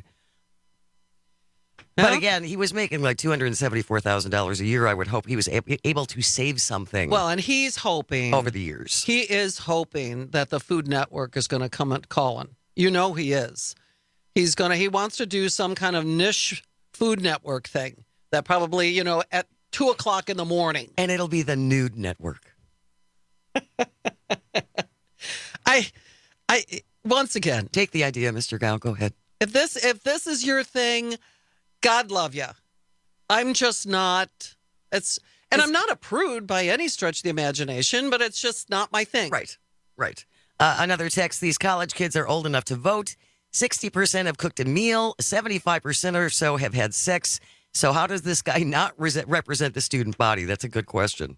But again, he was making like $274,000 a year. I would hope he was able to save something. Well, and he's hoping over the years. He is hoping that the Food Network is going to come and call him. You know he is. He wants to do some kind of niche Food Network thing that probably, at 2:00 in the morning. And it'll be the Nude Network. Once again, take the idea, Mr. Gao. Go ahead. If this is your thing, God love you. I'm just not. I'm not a prude by any stretch of the imagination, but it's just not my thing. Right. Another text: these college kids are old enough to vote. 60% have cooked a meal. 75% or so have had sex. So how does this guy not represent the student body? That's a good question.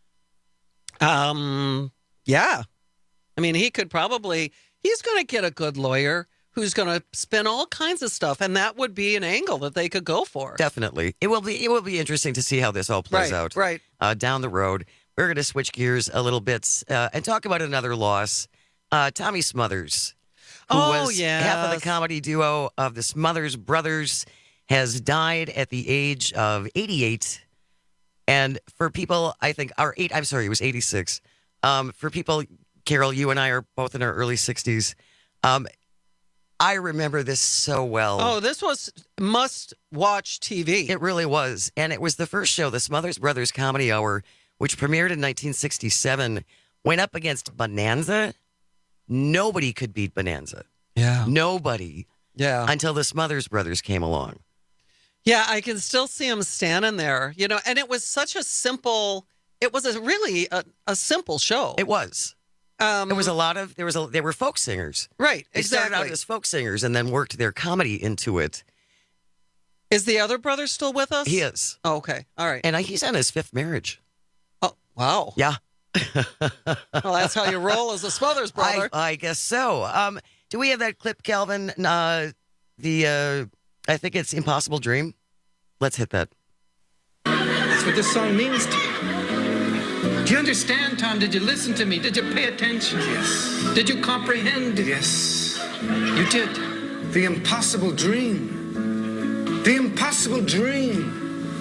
Yeah. I mean, he's going to get a good lawyer who's going to spin all kinds of stuff, and that would be an angle that they could go for. Definitely. It will be interesting to see how this all plays out. Right. Down the road. We're going to switch gears a little bit and talk about another loss. Tommy Smothers, who was half of the comedy duo of the Smothers Brothers, has died at the age of 88. And for people, it was 86. For people, Carol, you and I are both in our early 60s. I remember this so well. Oh, this was must-watch TV. It really was. And it was the first show, the Smothers Brothers Comedy Hour, which premiered in 1967, went up against Bonanza. Nobody could beat Bonanza. Yeah. Nobody. Yeah. Until the Smothers Brothers came along. Yeah, I can still see him standing there, and it was such a simple, it was really a simple show. It was. It was they were folk singers. Right, They started out as folk singers and then worked their comedy into it. Is the other brother still with us? He is. Oh, okay, all right. And he's on his 5th marriage. Oh, wow. Yeah. Well, that's how you roll as a Smothers brother. I guess so. Do we have that clip, Calvin? I think it's Impossible Dream. Let's hit that. That's what this song means to me. Do you understand, Tom? Did you listen to me? Did you pay attention? Yes. Did you comprehend? Yes. You did. The impossible dream. The impossible dream.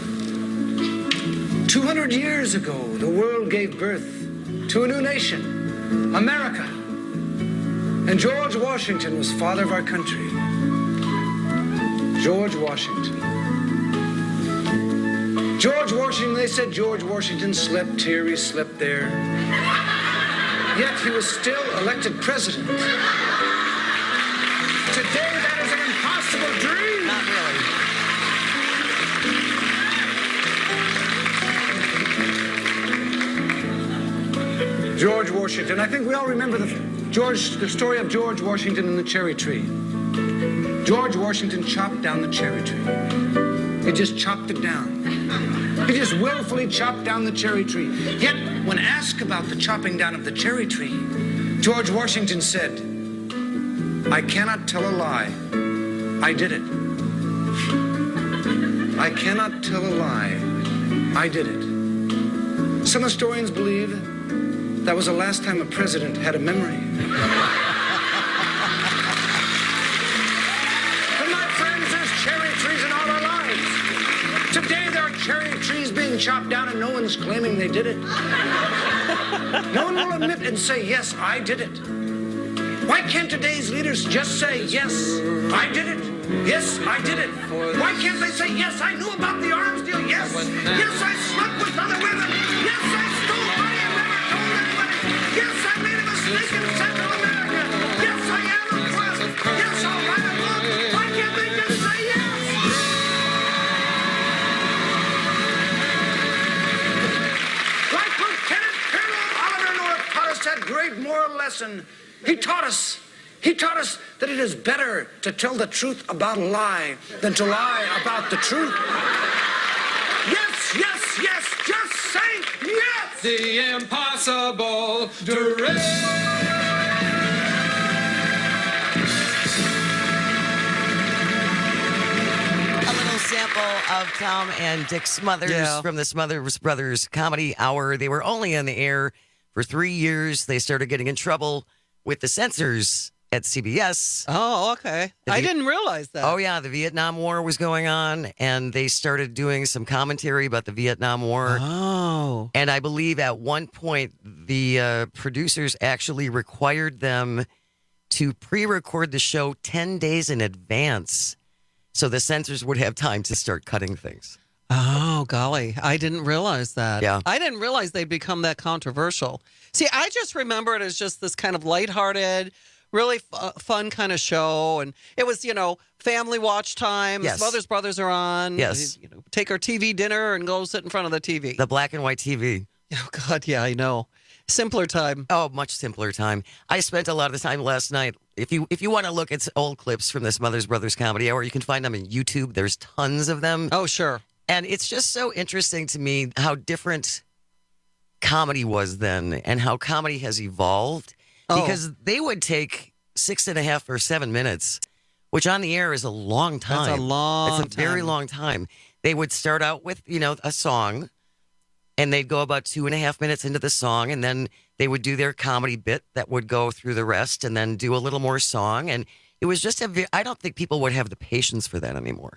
200 years ago, the world gave birth to a new nation, America. And George Washington was father of our country. George Washington. George Washington, they said George Washington slept here, he slept there. Yet he was still elected president. Today, that is an impossible dream. Not really. George Washington. I think we all remember the story of George Washington and the cherry tree. George Washington chopped down the cherry tree. He just chopped it down. He just willfully chopped down the cherry tree. Yet, when asked about the chopping down of the cherry tree, George Washington said, "I cannot tell a lie. I did it. I cannot tell a lie. I did it." Some historians believe that was the last time a president had a memory. But my friends, there's cherry trees in all our lives. Today there are cherry trees being chopped down and no one's claiming they did it. No one will admit and say, "Yes, I did it." Why can't today's leaders just say, "Yes, I did it"? Yes, I did it. Why can't they say, yes, I knew about the arms deal? Yes. Yes, I slept with other women. Yes, I stole money and never told anybody. Yes, I made a mistake in Central America. Yes, I am oppressed. Yes, I'll write a book. Why can't they just say yes? Like Lieutenant Colonel Oliver North taught us that great moral lesson. He taught us that it is better to tell the truth about a lie than to lie about the truth. Yes, yes, yes, just say yes! The impossible direct. A little sample of Tom and Dick Smothers from the Smothers Brothers Comedy Hour. They were only on the air for 3 years. They started getting in trouble with the censors at CBS. Oh, okay. I didn't realize that. Oh, yeah. The Vietnam War was going on, and they started doing some commentary about the Vietnam War. Oh. And I believe at one point, the producers actually required them to pre-record the show 10 days in advance so the censors would have time to start cutting things. Oh, golly. I didn't realize that. Yeah. I didn't realize they'd become that controversial. See, I just remember it as just this kind of lighthearted, really fun kind of show. And it was, family watch time. Yes. Smothers Brothers are on. Yes. Take our TV dinner and go sit in front of the TV. The black and white TV. Oh, God, yeah, I know. Simpler time. Oh, much simpler time. I spent a lot of the time last night. If you want to look at old clips from the Smothers Brothers Comedy Hour, you can find them on YouTube. There's tons of them. Oh, sure. And it's just so interesting to me how different comedy was then and how comedy has evolved. Because they would take 6.5 or 7 minutes, which on the air is a long time. That's a long time. It's a very long time. They would start out with, a song, and they'd go about 2.5 minutes into the song, and then they would do their comedy bit that would go through the rest and then do a little more song. And it was just I don't think people would have the patience for that anymore.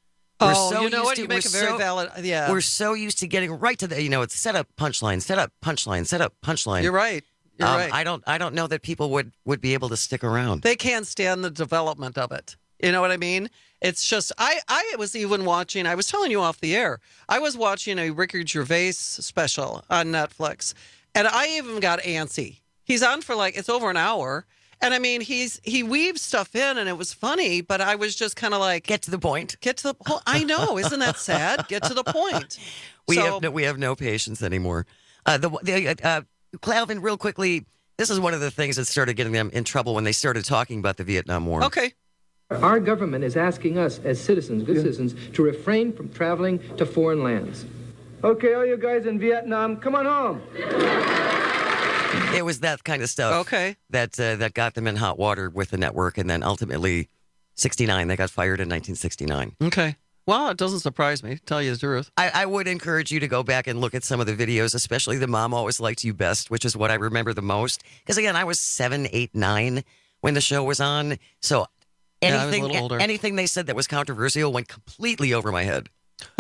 You know what? You make a very valid, yeah. We're so used to getting right to the, it's set up, punchline, set up, punchline, set up, punchline. You're right. You're right. I don't know that people would be able to stick around. They can't stand the development of it. You know what I mean? It's just, I was even watching, I was telling you off the air, I was watching a Ricky Gervais special on Netflix, and I even got antsy. He's on for it's over an hour. And I mean, he weaves stuff in, and it was funny, but I was just kind of like, get to the point. Get to the point. I know, isn't that sad? Get to the point. We have no patience anymore. Calvin, real quickly, this is one of the things that started getting them in trouble when they started talking about the Vietnam War. Okay. Our government is asking us as citizens, good citizens, to refrain from traveling to foreign lands. Okay, all you guys in Vietnam, come on home. It was that kind of stuff that got them in hot water with the network, and then ultimately, 1969, they got fired in 1969. Okay. Well, it doesn't surprise me, to tell you the truth. I would encourage you to go back and look at some of the videos, especially the Mom Always Liked You Best, which is what I remember the most. Because, again, I was 7, 8, 9 when the show was on. So anything they said that was controversial went completely over my head.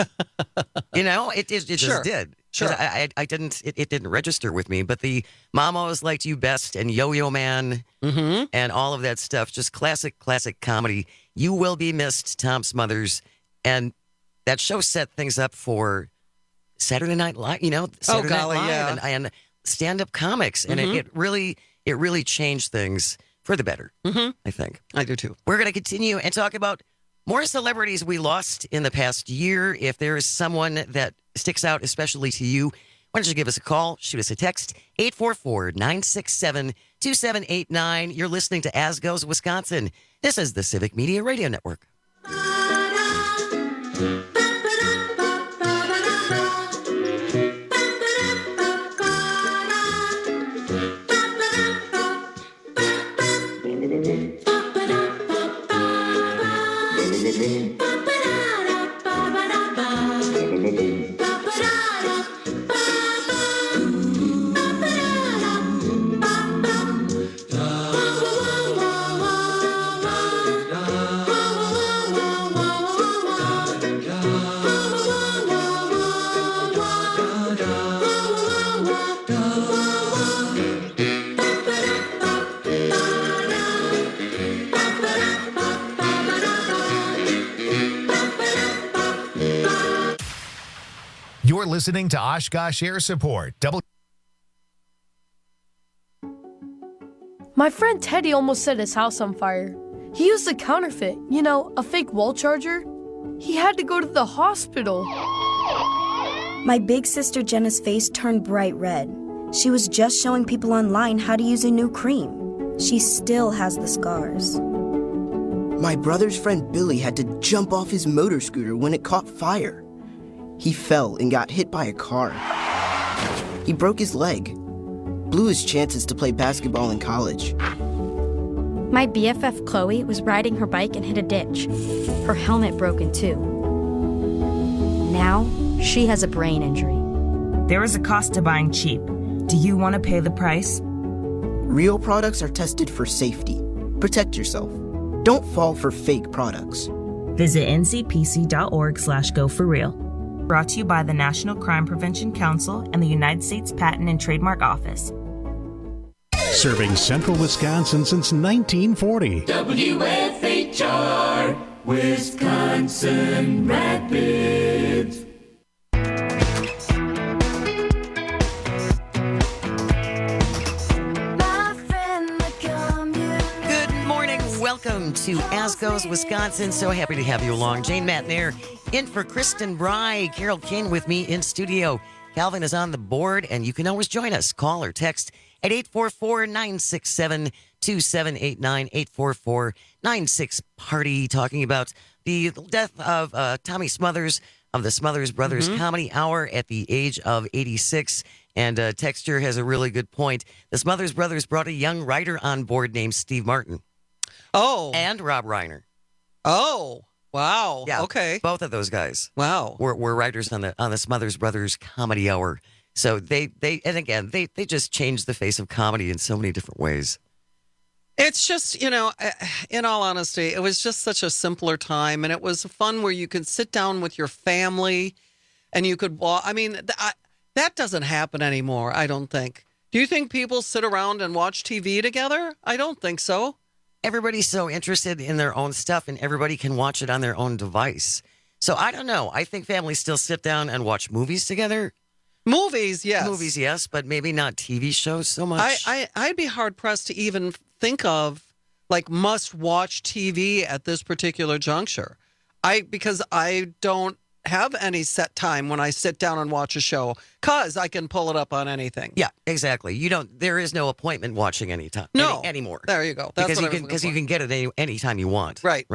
It just did. Sure. I didn't. It didn't register with me. But the Mom Always Liked You Best and Yo-Yo Man and all of that stuff, just classic comedy. You will be missed, Tom Smothers. And that show set things up for Saturday Night Live, Saturday Night Live and stand-up comics. And it really changed things for the better, I think. I do, too. We're going to continue and talk about more celebrities we lost in the past year. If there is someone that sticks out, especially to you, why don't you give us a call, shoot us a text, 844-967-2789. You're listening to As Goes Wisconsin. This is the Civic Media Radio Network. listening to Oshkosh Air Support. My friend Teddy almost set his house on fire. He used a counterfeit, a fake wall charger. He had to go to the hospital. My big sister Jenna's face turned bright red. She was just showing people online how to use a new cream. She still has the scars. My brother's friend Billy had to jump off his motor scooter when it caught fire. He fell and got hit by a car. He broke his leg. Blew his chances to play basketball in college. My BFF Chloe was riding her bike and hit a ditch. Her helmet broke in two. Now, she has a brain injury. There is a cost to buying cheap. Do you want to pay the price? Real products are tested for safety. Protect yourself. Don't fall for fake products. Visit ncpc.org/go4real. Brought to you by the National Crime Prevention Council and the United States Patent and Trademark Office. Serving central Wisconsin since 1940. WFHR, Wisconsin Rapids. Welcome to Asco's, Wisconsin. So happy to have you along. Jane Matnair in for Kristen Bry. Carol King with me in studio. Calvin is on the board, and you can always join us. Call or text at 844-967-2789, 844-96-PARTY, talking about the death of Tommy Smothers of the Smothers Brothers Comedy Hour at the age of 86. And Texture has a really good point. The Smothers Brothers brought a young writer on board named Steve Martin. Oh. And Rob Reiner. Oh, wow. Yeah, okay. Both of those guys. Wow. Were writers on the Smothers Brothers Comedy Hour. So they just changed the face of comedy in so many different ways. It's just, in all honesty, it was just such a simpler time, and it was fun where you could sit down with your family and you could walk. I mean, that doesn't happen anymore, I don't think. Do you think people sit around and watch TV together? I don't think so. Everybody's so interested in their own stuff, and everybody can watch it on their own device. So I don't know. I think families still sit down and watch movies together. Movies, yes. Movies, yes, but maybe not TV shows so much. I'd be hard-pressed to even think of, must-watch TV at this particular juncture. Because I don't have any set time when I sit down and watch a show, because I can pull it up on anything. Yeah, exactly. There is no appointment watching anytime. No. Anymore. There you go. That's because you can get it anytime you want. Right.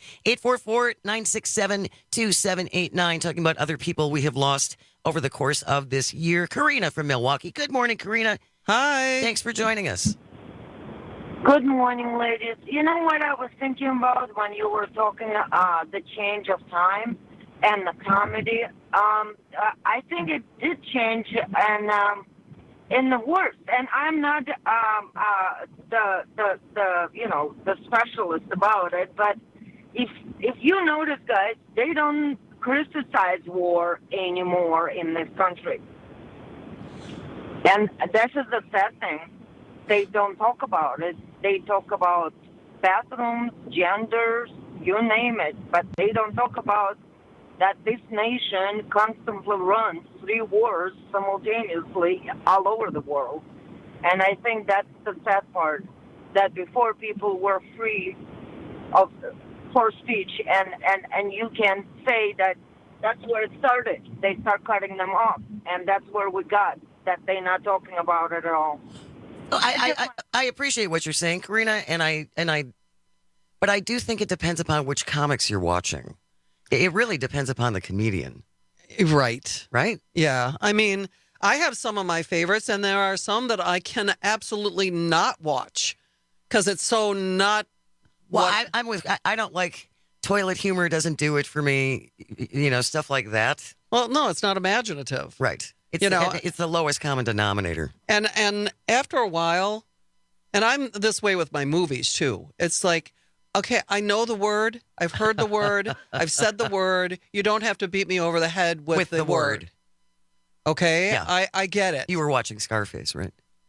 844-967-2789, talking about other people we have lost over the course of this year. Karina from Milwaukee. Good morning, Karina. Hi. Thanks for joining us. Good morning, ladies. You know what I was thinking about when you were talking the change of time and the comedy? I think it did change, and in the worst. And I'm not the specialist about it, but if you notice, guys, they don't criticize war anymore in this country, and this is the sad thing. They don't talk about it. They talk about bathrooms, genders, you name it, but they don't talk about that this nation constantly runs 3 wars simultaneously all over the world. And I think that's the sad part, that before people were free for speech, and you can say that that's where it started. They start cutting them off, and that's where we got, that they're not talking about it at all. I appreciate what you're saying, Karina, but I do think it depends upon which comics you're watching. It really depends upon the comedian. Right. Right? Yeah. I mean, I have some of my favorites, and there are some that I can absolutely not watch because it's so not. Well, I don't like toilet humor. Doesn't do it for me. Stuff like that. Well, no, it's not imaginative. Right. It's the lowest common denominator. And after a while, and I'm this way with my movies too. It's like, okay, I know the word. I've heard the word. I've said the word. You don't have to beat me over the head with the word. Okay? Yeah. I get it. You were watching Scarface, right?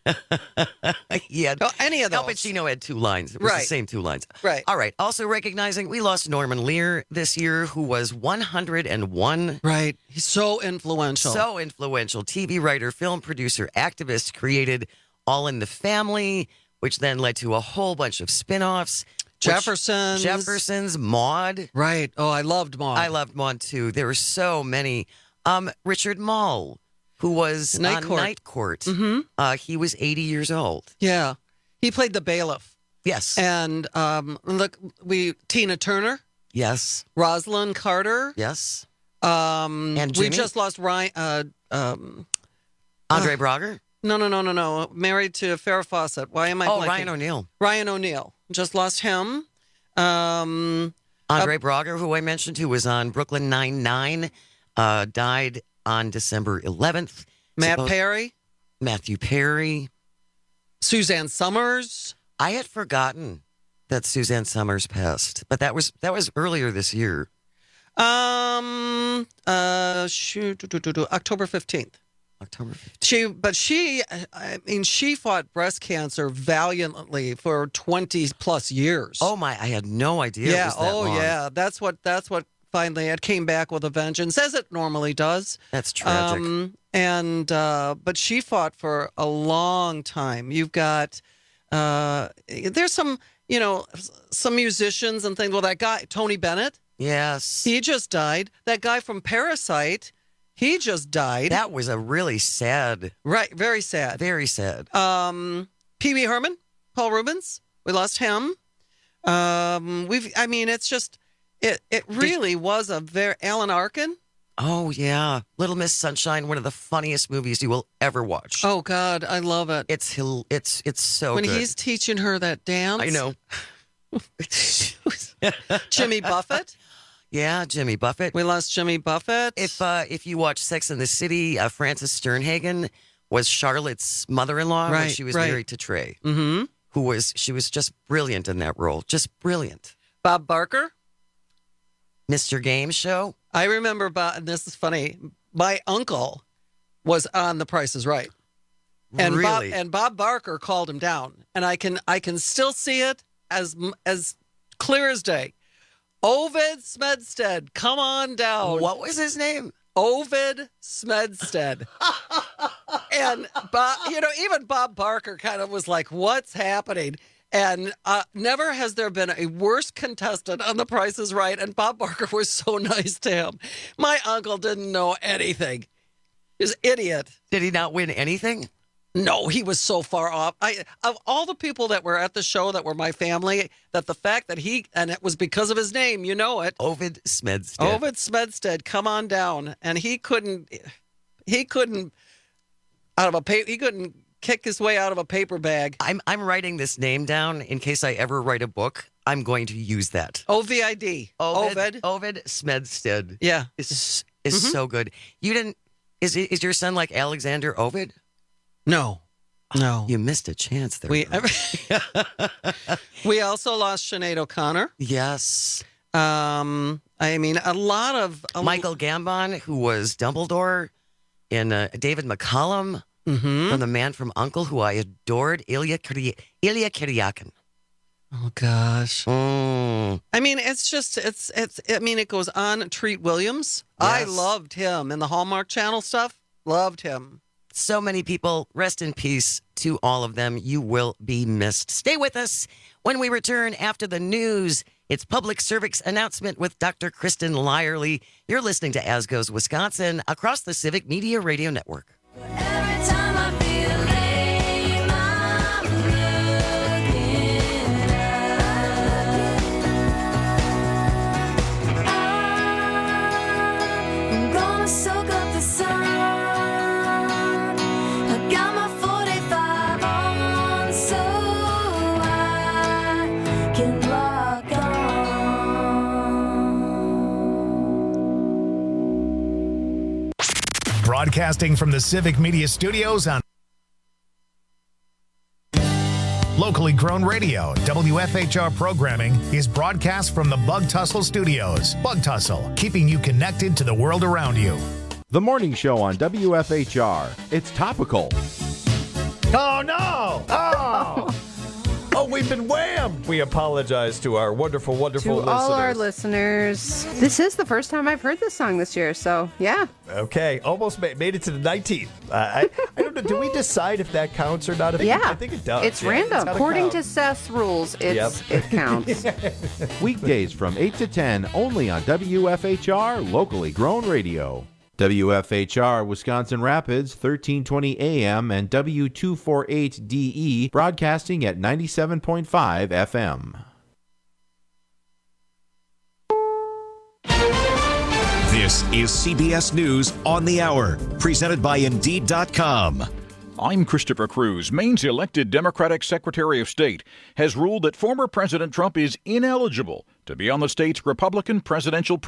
He had, any of those. Al Pacino had 2 lines. It was the same 2 lines. Right. All right. Also recognizing we lost Norman Lear this year, who was 101. Right. He's so influential. So influential. TV writer, film producer, activist, created All in the Family, which then led to a whole bunch of spin-offs. Jeffersons, Maude. Right. Oh, I loved Maude. I loved Maude, too. There were so many. Richard Mall, who was Night on Court. Night Court. Mm-hmm. He was 80 years old. Yeah. He played the bailiff. Yes. And Tina Turner. Yes. Rosalind Carter. Yes. And Jimmy? we just lost Ryan. Andre Braugher? No. Married to Farrah Fawcett. Why am I blanking? Ryan O'Neal. Ryan O'Neal. Just lost him. Andre Braugher, who I mentioned, who was on Brooklyn Nine-Nine, died on December 11th. Matthew Perry. Suzanne Summers. I had forgotten that Suzanne Summers passed, but that was earlier this year. October 15th. October 15th. She fought breast cancer valiantly for 20 plus years. Oh my, I had no idea. Yeah. It was that long. Yeah. That's what finally it came back with a vengeance, as it normally does. That's tragic. But she fought for a long time. You've got there's some musicians and things. Well, that guy Tony Bennett. Yes. He just died. That guy from Parasite. He just died. That was a really sad. Right, very sad. Very sad. Pee Wee Herman, Paul Rubens. We lost him. It's just it really was a very Alan Arkin. Oh yeah, Little Miss Sunshine, one of the funniest movies you will ever watch. Oh God, I love it. It's so when good. he's teaching her that dance. I know. Jimmy Buffett. Yeah, Jimmy Buffett. We lost Jimmy Buffett. If you watch Sex and the City, Frances Sternhagen was Charlotte's mother-in-law when she was married to Trey. Mm-hmm. She was just brilliant in that role. Just brilliant. Bob Barker. Mr. Game Show. I remember Bob, this is funny. My uncle was on The Price is Right. And really? Bob Barker called him down. And I can still see it as clear as day. Ovid Smedstead, come on down. What was his name? Ovid Smedstead. And even Bob Barker kind of was like, what's happening? And never has there been a worse contestant on The Price is Right. And Bob Barker was so nice to him. My uncle didn't know anything. He was an idiot. Did he not win anything? No, he was so far off. Of all the people that were at the show that were my family, that the fact that and it was because of his name, you know it. Ovid Smedstead. Ovid Smedstead, come on down. And he couldn't he couldn't kick his way out of a paper bag. I'm writing this name down in case I ever write a book. I'm going to use that. OVID. Ovid Smedstead. Yeah. Is so good. You didn't is your son like Alexander Ovid? No. You missed a chance there. We also lost Sinead O'Connor. Yes. A lot of Michael Gambon, who was Dumbledore in David McCallum from The Man from U.N.C.L.E., who I adored, Ilya Kuryakin. Oh gosh. Mm. It goes on. Treat Williams. Yes. I loved him in the Hallmark Channel stuff. Loved him. So many people. Rest in peace to all of them. You will be missed. Stay with us when we return after the news. It's Public Service Announcement with Dr. Kristen Lyerly. You're listening to As Goes Wisconsin across the Civic Media Radio Network. Every time I feel lame, I'm looking up. I'm gonna soak up the sun. I got my 45 on, so I can rock on. Broadcasting from the Civic Media Studios on locally grown radio, WFHR programming is broadcast from the Bug Tussle Studios. Bug Tussle, keeping you connected to the world around you. The morning show on WFHR. It's topical. Oh, no! Oh! Oh, we've been whammed! We apologize to our wonderful, wonderful To listeners. all our listeners. This is the first time I've heard this song this year, so yeah. Okay, almost made it to the 19th. I don't know. Do we decide if that counts or not? I think it does. It's Yeah, random. gotta According count. to Seth's rules, it counts. Weekdays from 8 to 10 only on WFHR Locally Grown Radio. WFHR Wisconsin Rapids, 1320 AM and W248DE, broadcasting at 97.5 FM. This is CBS News on the Hour, presented by Indeed.com. I'm Christopher Cruz. Maine's elected Democratic Secretary of State has ruled that former President Trump is ineligible to be on the state's Republican presidential